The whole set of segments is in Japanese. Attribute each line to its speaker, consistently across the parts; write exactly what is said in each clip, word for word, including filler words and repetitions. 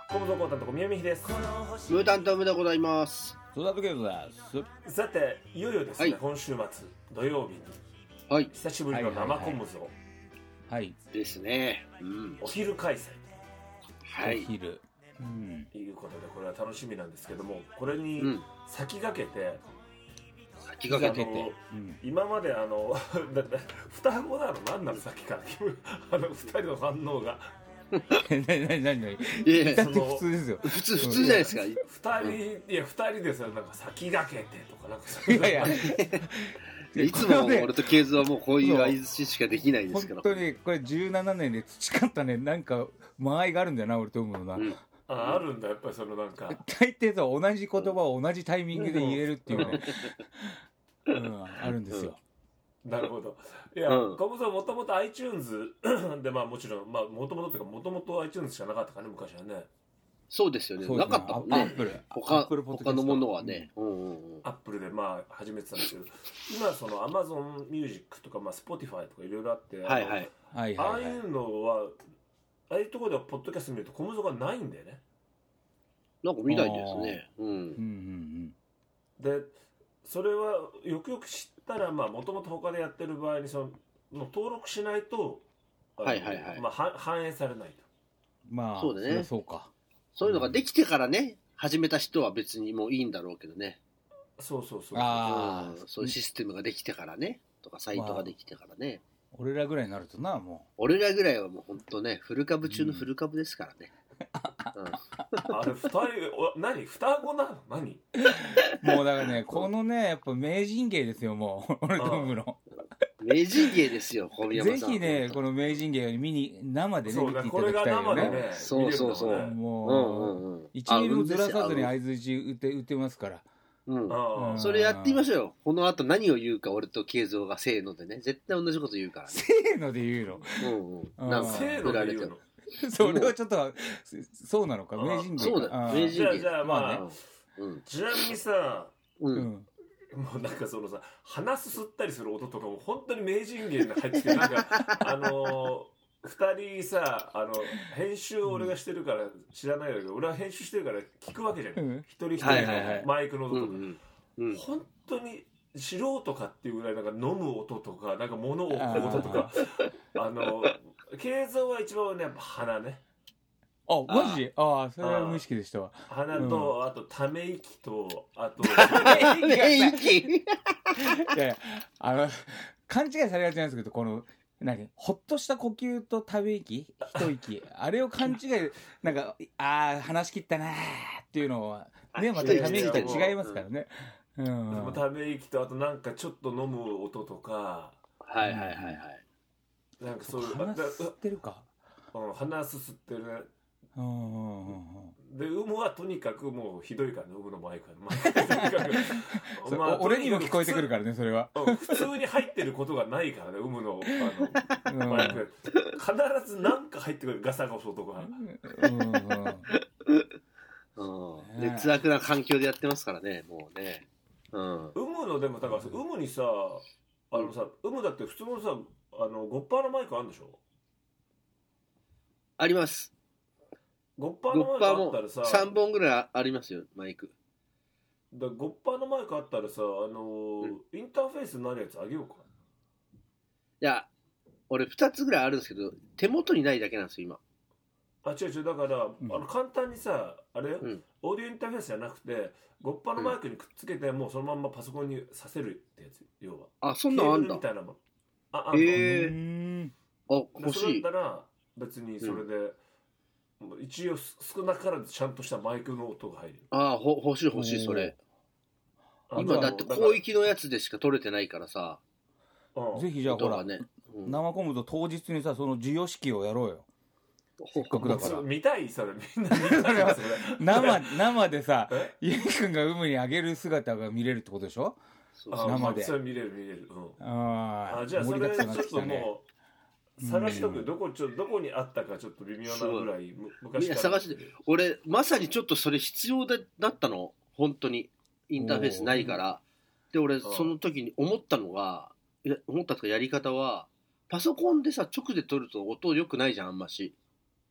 Speaker 1: コムドコータンと宮見です。
Speaker 2: ムータントムでございます。
Speaker 3: そうだとけどだ
Speaker 1: す。さていよいよですね、
Speaker 2: はい、
Speaker 1: 今週末土曜日に、
Speaker 2: はい、
Speaker 1: 久しぶりの生コムゾ、はい
Speaker 2: はい、ですね、うん、
Speaker 1: お昼開催、
Speaker 2: はい、
Speaker 3: お昼、
Speaker 1: うん、いうことでこれは楽しみなんですけども、これに先駆けて、うん、
Speaker 2: 先駆けて、
Speaker 1: うん、今まであの双子なの何なのさっきからあのふたりの反応が
Speaker 3: 何何何何
Speaker 2: いやいや
Speaker 3: その普通ですよ。
Speaker 2: 普通普通じゃないですか。
Speaker 1: 二人いや二人ですよ。なんか先駆けてとかなんか
Speaker 3: いやいや
Speaker 2: いつも俺とケイズはもうこういう相槌しかできないですから。
Speaker 3: 本当にこれじゅうななねんで培ったね、なんか間合いがあるんだよな俺と思うのな。うん、
Speaker 1: あ, あるんだやっぱりそのなんか
Speaker 3: 大抵さ同じ言葉を同じタイミングで言えるっていうね、うん、あるんですよ。
Speaker 1: うん、なるほど。いや、うん、コムゾもともと iTunes で、まあもちろん、まあもともとっていうか、もともと iTunes しかなかったからね、昔はね。
Speaker 2: そうですよね。なかったもんね。
Speaker 3: アップル。
Speaker 2: 他、他のものはね。
Speaker 1: うんうんうん、アップルでまあ始めてたんですけど、今その Amazon Music とか、まあ Spotify とかいろいろあって、
Speaker 2: はいはい。
Speaker 1: ああいうのは、ああいうところではポッドキャスト見るとコムゾがないんだよね。
Speaker 2: なんか見ないですね。うん。うんうん
Speaker 1: うん。で、それはよくよく知ったら、まあもともと他でやってる場合にその登録しないと、
Speaker 2: はいはいはい、
Speaker 1: まあ、反映されないと。
Speaker 3: まあ
Speaker 2: そうだね。
Speaker 3: そうか。
Speaker 2: そういうのができてからね、始めた人は別にもういいんだろうけどね。
Speaker 1: そうそうそうそう。
Speaker 2: ああ、そういうシステムができてからね、とかサイトができてからね。
Speaker 3: まあ、俺らぐらいになるとな、もう。
Speaker 2: 俺らぐらいはもう本当ね、フル株中のフル株ですからね。
Speaker 1: うん、あれ二人何双子なの何
Speaker 3: もうだからねこのねやっぱ名人芸ですよもう俺と思うの
Speaker 2: 名人芸ですよ小宮山さん。
Speaker 3: ぜひねこの名人芸を見に生でね見ていただきたいよね。
Speaker 2: ねそうそうそう、
Speaker 3: もう一ミリもずらさずに相づち打って打ってますから。
Speaker 2: うん、それやってみましょうよ。この後何を言うか俺と慶三がせーのでね絶対同じこと言うからね。
Speaker 3: せーので言うの。
Speaker 2: うんうん。なんか
Speaker 1: せーので言うの。
Speaker 3: それはちょっとそうなのか名人芸。
Speaker 2: そうだ名人芸。
Speaker 1: じゃあまあ、うん、ちなみにさ、
Speaker 2: うん、も
Speaker 1: うなんかそのさ鼻すすったりする音とかも本当に名人芸に入ってきてなんかあのー、ふたりさあの編集を俺がしてるから知らないけど、うん、俺は編集してるから聞くわけじゃん、うん、一人一人のマイクの音とか、うんうん、本当に素人かっていうぐらいなんか飲む音とかなんか物を置く音とかあの慶三は一番ねやっぱ鼻ね。
Speaker 3: あマジああそれは無意識でしたわ。
Speaker 1: 鼻と、うん、あとため息とあと
Speaker 2: ため息
Speaker 3: いやいやあの勘違いされがちなんですけどこの何ほっとした呼吸とため息一息あれを勘違いなんかああ話し切ったなーっていうのはねまたため息と違いますからね。
Speaker 1: うん、ため息とあとなんかちょっと飲む音とか
Speaker 2: はいはいはいはい
Speaker 1: なんかそういう
Speaker 3: 鼻すすってるか、
Speaker 1: うん、鼻すすってるね。
Speaker 3: うんうんうん、
Speaker 1: で、有無はとにかくもうひどいからね、有無のマイクは
Speaker 3: まあ、俺にも聞こえてくるからね、それは
Speaker 1: 普通に入ってることがないからね、有無の、あのマイク必ず何か入ってくるガサガサとか
Speaker 2: うんうん、劣悪な環境でやってますからね、もうね
Speaker 1: うん、有無のでもだから有無にさあのさ有無だって普通のさあのゴッパーのマイクあるんでしょ。
Speaker 2: あります。
Speaker 1: ゴッパーのマイクあったらさ
Speaker 2: さんぼんぐらいありますよマイク。
Speaker 1: だゴッパーのマイクあったらさあのーうん、インターフェースになるやつあげようか。
Speaker 2: いや俺ふたつぐらいあるんですけど手元にないだけなんですよ今。
Speaker 1: あ違う違うだから、うん、あの簡単にさあれ、うん、オーディオインターフェースじゃなくてゴッパーのマイクにくっつけて、うん、もうそのまんまパソコンにさせるってやつ要は。
Speaker 2: あそんなんあんだ。
Speaker 1: みたいなもん。ああ
Speaker 2: へえ。あ欲しい。
Speaker 1: それだったら別にそれで、うん、一応少なからずちゃんとしたマイクの音が入る。
Speaker 2: ああほ欲しい欲しいそれ。今だって広域のやつでしか撮れてないからさ。
Speaker 3: ぜひじゃあほら、ねうん、生コムと当日にさその授与式をやろうよ。せっかくだから
Speaker 1: 見たいそれみんな見たい
Speaker 3: 生生でさゆうくんが海にあげる姿が見れるってことでしょ。
Speaker 1: そう生でそれ見れる見れる、うん、ああじゃあそれちょっともう探しとく、うん、どこちょどこにあったかちょっと微妙なぐらい昔から
Speaker 2: 探して俺まさにちょっとそれ必要だったの本当にインターフェースないからで俺その時に思ったのが思ったとかやり方はパソコンでさ直で撮ると音良くないじゃんあんまし。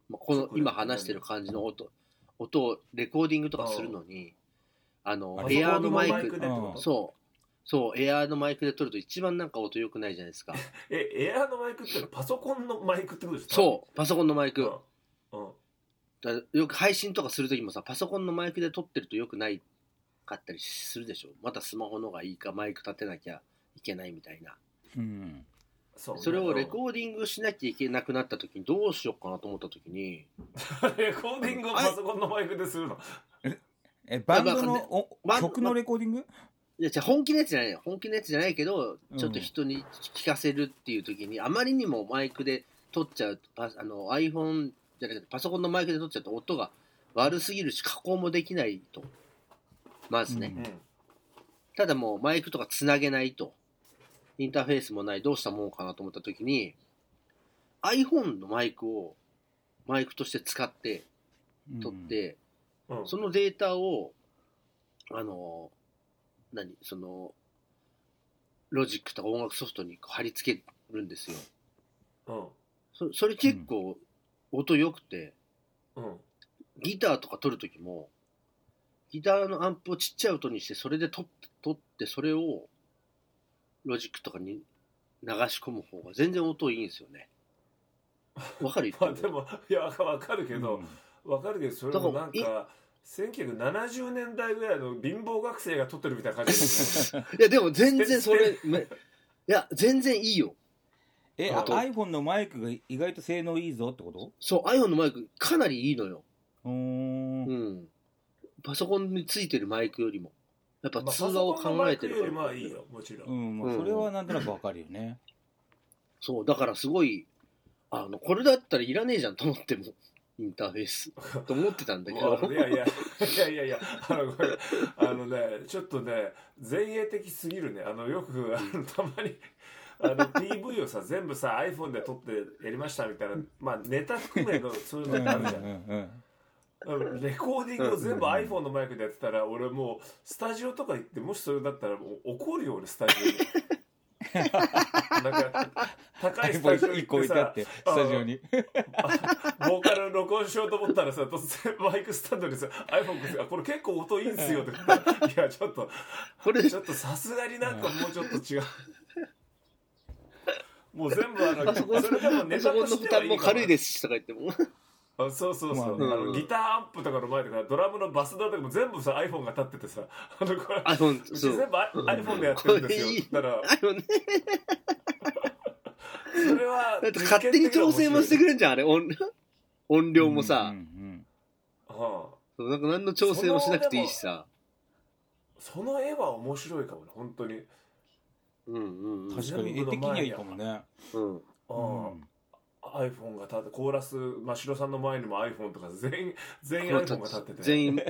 Speaker 2: まあ、この今話してる感じの音音をレコーディングとかするのに、あのエアーのマイク、そうそうエアーのマイクで撮ると一番なんか音良くないじゃないですか。
Speaker 1: えエアーのマイクってパソコンのマイクってことですか？
Speaker 2: そうパソコンのマイク、
Speaker 1: うんうん、
Speaker 2: だよく配信とかするときもさ、パソコンのマイクで撮ってるとよくないかったりするでしょ。またスマホのがいいか、マイク立てなきゃいけないみたいな、
Speaker 3: うん、
Speaker 2: そ, ね、それをレコーディングしなきゃいけなくなったときにどうしようかなと思ったときに
Speaker 1: レコーディングをパソコンのマイクでするの？
Speaker 3: えバンドのお曲のレコーディング？
Speaker 2: いや、じゃ本気のやつじゃないよ。本気のやつじゃないけど、ちょっと人に聞かせるっていうときに、うん、あまりにもマイクで撮っちゃうと、あの iPhone じゃなくてパソコンのマイクで撮っちゃうと音が悪すぎるし加工もできないと、まずね、うん、ただもうマイクとかつなげないとインターフェースもない、どうしたもんかなと思った時に iPhone のマイクをマイクとして使って撮って、うんうん、そのデータをあの何そのロジックとか音楽ソフトに貼り付けるんですよ、うん、そ, それ結構音良くて、うん、ギターとか撮るときもギターのアンプをちっちゃい音にしてそれで撮って撮ってそれをロジックとかに流し込む方が全然音いいんですよね。わかる？
Speaker 1: まあでもいやわかるけど、うん、わかるけどそれもなんかせんきゅうひゃくななじゅうねんだいぐらいの貧乏学生が撮ってるみたいな感じですよね。
Speaker 2: いやでも全然それいや全然いいよ。
Speaker 3: え、iPhone のマイクが意外と性能いいぞってこと？
Speaker 2: そう、iPhone のマイクかなりいいのよ。
Speaker 3: うーん、
Speaker 2: うん。パソコンについてるマイクよりもやっぱ通話を考えてるから、
Speaker 1: まあ、パソコンのマイクよりまあいいよもちろん、
Speaker 3: うんまあ、それはなんとなくわかるよね、うん、
Speaker 2: そうだからすごいあのこれだったらいらねえじゃんと思ってもインターフェースと思ってたんだけど
Speaker 1: いやいやいやいやいやあのこれあのねちょっとね前衛的すぎるね。あのよくあのたまにあの ピーブイ をさ全部さ iPhone で撮ってやりましたみたいな、まあネタ含めのそういうのあるじゃん。うんうんうん、レコーディングを全部 iPhone のマイクでやってたら俺もうスタジオとか行ってもしそれだったらもう怒るよ俺スタジオになんか高いスタジオ行ってさ
Speaker 3: ってスタジオに
Speaker 1: ボーカル録音しようと思ったらさ突然マイクスタンドにさ iPhone あこれ結構音いいんすよって言ったらいやちょっとこれちょっとさすがになんかもうちょっと違うもう全部あのそれでもネタとしてはいいかも。
Speaker 2: も軽いですしとか言っても
Speaker 1: あそうそうそう、まあ、あのギターアンプとかの前とかドラムのバスドラとかも全部さ iPhone が立っててさあのこれ
Speaker 2: iPhone
Speaker 1: うち全部 iPhone でやってるんですよ。だからそれは
Speaker 2: だって勝手に調整もしてくれんじゃんあれ 音, 音量もさ、うんうんうん、なんか何の調整もしなくていいしさ
Speaker 1: その絵は面白いかもね本当に。
Speaker 2: うんうんうん、
Speaker 3: 確かに絵的にはいいかもね。
Speaker 1: うん、うん、iPhone が立ってコーラス真城さんの前にも iPhone とか全員全員 iPhone が立ってて
Speaker 2: 全員、うん、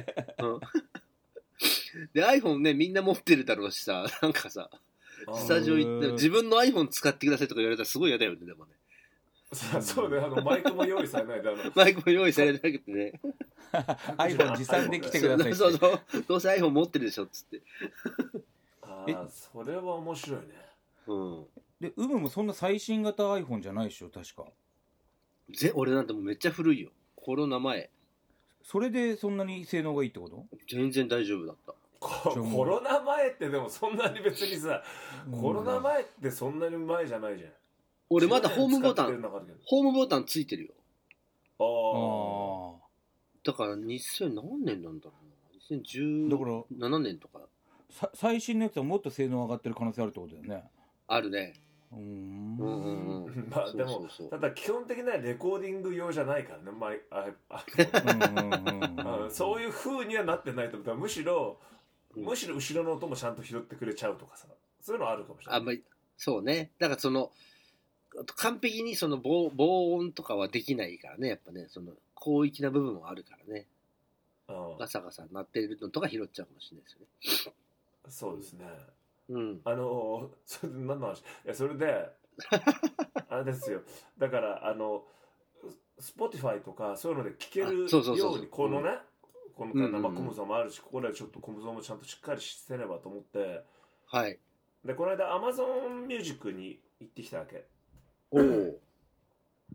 Speaker 2: で iPhone ねみんな持ってるだろうしさなんかさスタジオ行って自分の iPhone 使ってくださいとか言われたらすごい嫌だよねでもね。
Speaker 1: そうねあのマイクも用意されないであの
Speaker 2: マイクも用意されなくてね
Speaker 3: iPhone 持参で来てくださいって
Speaker 2: そうそうどうせ iPhone 持ってるでしょっつって
Speaker 1: ああそれは面白いね。
Speaker 2: うん
Speaker 3: でウムもそんな最新型 iPhone じゃないでしょ確か。
Speaker 2: ぜ俺なんてもうめっちゃ古いよコロナ前。
Speaker 3: それでそんなに性能がいいってこと？
Speaker 2: 全然大丈夫だった。
Speaker 1: コ, コロナ前ってでもそんなに別にさ、うん、コロナ前ってそんなに前じゃないじゃん。
Speaker 2: 俺まだホームボタンホームボタンついてるよ。
Speaker 1: ああ
Speaker 2: だからにせん何年なんだろうなにせんじゅうななねんとか
Speaker 3: さ最新のやつはもっと性能上がってる可能性あるってことだよね。
Speaker 2: あるね。
Speaker 3: うーん
Speaker 2: うんうんうん
Speaker 1: まあでもそうそうそうただ基本的なレコーディング用じゃないからね、まあ、ああそういう風にはなってないと思う。むしろ、うん、むしろ後ろの音もちゃんと拾ってくれちゃうとかさそういうのあるかもしれない。
Speaker 2: あんまりそうね。だからその完璧にその 防, 防音とかはできないからねやっぱねその広域な部分はあるからね。ガサガサ鳴ってるのとか拾っちゃうかもしれないですよね。
Speaker 1: そうですね。
Speaker 2: うん、
Speaker 1: あのそれ何の話いやそれであれですよだからあの Spotify とかそういうので聴けるようにこのねこの生コムゾもあるしここでちょっとコムゾもちゃんとしっかりしてればと思って
Speaker 2: はい
Speaker 1: でこの間 Amazon Music に行ってきたわけ。
Speaker 2: お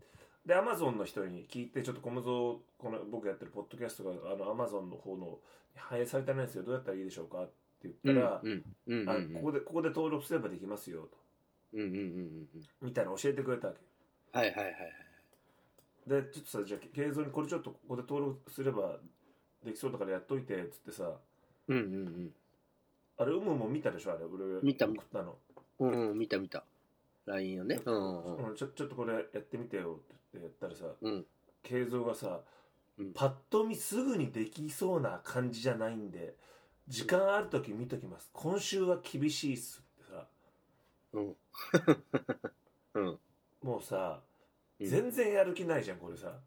Speaker 1: でアマゾンの人に聞いて、ちょっと小無蔵この僕やってるポッドキャストがあのアマゾンの方の反映されてないんですよ、どうやったらいいでしょうかって言ったら、
Speaker 2: うんうんうんうん、
Speaker 1: あここでここで登録すればできますよと、
Speaker 2: うんうんうんうん
Speaker 1: みたいなの教えてくれたわけ。
Speaker 2: はいはいはいはい。
Speaker 1: でちょっとさ、じゃあ慶三にこれちょっとここで登録すればできそうだからやっといてっつってさ、
Speaker 2: うんうんうん。
Speaker 1: あれうむも見たでしょ、あれ俺
Speaker 2: 見た
Speaker 1: 送ったの。
Speaker 2: うんうん、見た見た。ライン をね。うんうん
Speaker 1: うん、ちょちょっとこれやってみてよってやったらさ、
Speaker 2: うん
Speaker 1: 慶三がさ、
Speaker 2: うん、
Speaker 1: パッと見すぐにできそうな感じじゃないんで時間ある時見ときます、今週は厳しいっすってさ、
Speaker 2: うんうん、
Speaker 1: もうさ、
Speaker 2: うん、
Speaker 1: 全然やる気ないじゃんこれさ。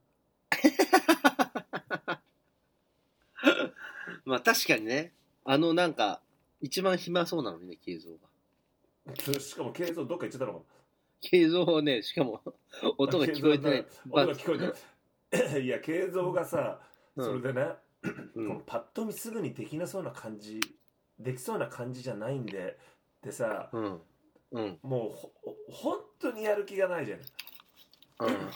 Speaker 2: まあ確かにね、あのなんか一番暇そうなのにね、慶三が。
Speaker 1: しかも慶三どっか行っちゃったのかな。
Speaker 2: 慶三をね、しかも音が聞こえてない。
Speaker 1: 音が聞こえてないいや慶三がさ、
Speaker 2: うん、
Speaker 1: それでね、
Speaker 2: うん、
Speaker 1: このパッと見すぐにできなそうな感じできそうな感じじゃないんでってさ、
Speaker 2: うんうん、
Speaker 1: もうほ本当にやる気がないじゃん、
Speaker 2: うん、
Speaker 1: 明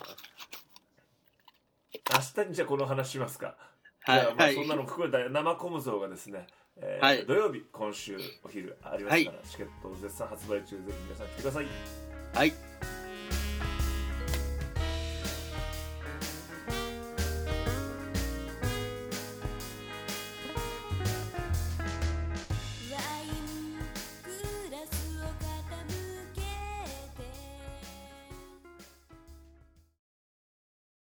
Speaker 1: 日にじゃあこの話しますか。
Speaker 2: はい、
Speaker 1: じゃあまあ
Speaker 2: はい、
Speaker 1: そんなの含めた生小無蔵がですね、えー
Speaker 2: はい、
Speaker 1: 土曜日今週お昼ありますから、チケットを絶賛発売中、ぜひ皆さん来てください。
Speaker 2: はい。